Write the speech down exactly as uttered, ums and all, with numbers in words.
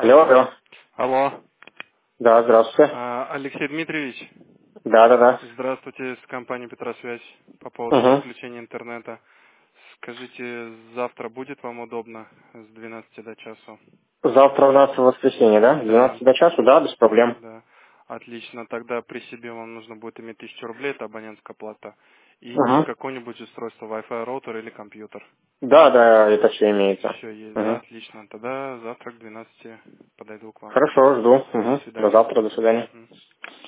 Алло, алло. Алло. Да, здравствуйте. А, Алексей Дмитриевич, Да, да, да. здравствуйте, с компании Петросвязь по поводу Угу. подключения интернета. Скажите, завтра будет вам удобно с двенадцати до часу? Завтра у нас воскресенье, да? С Да, двенадцати до часу, да, без проблем. да. Отлично. Тогда при себе вам нужно будет иметь тысячу рублей, это абонентская плата. И Угу. какое-нибудь устройство, Wi-Fi роутер или компьютер. Да, да, это все имеется. Все есть, да? Угу. Отлично. Тогда завтра к двенадцати подойду к вам. Хорошо, жду. До Угу. До свидания. завтра, до свидания. Мгм.